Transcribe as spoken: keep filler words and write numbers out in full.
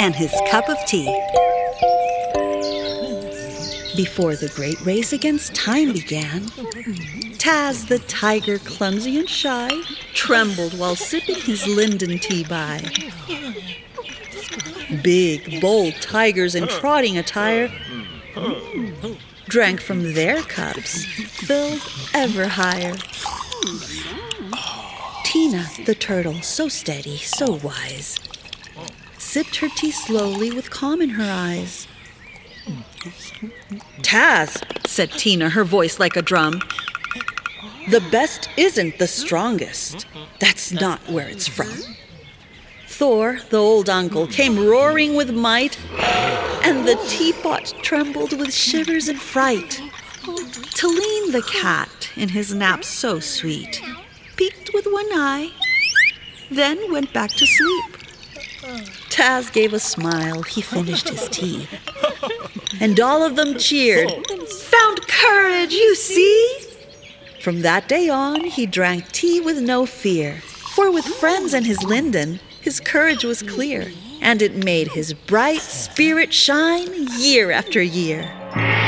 and his cup of tea. Before the great race against time began, Taz the tiger, clumsy and shy, trembled while sipping his linden tea by. Big, bold tigers in trotting attire drank from their cups, filled ever higher. Tina, the turtle, so steady, so wise, sipped her tea slowly with calm in her eyes. "Taz," said Tina, her voice like a drum, "the best isn't the strongest. That's not where it's from." Thor, the old uncle, came roaring with might, and the teapot trembled with shivers and fright. Talene the cat, in his nap so sweet, peeked with one eye, then went back to sleep. Taz gave a smile, he finished his tea, and all of them cheered, "Found courage, you see!" From that day on, he drank tea with no fear, for with friends and his linden, his courage was clear, and it made his bright spirit shine year after year.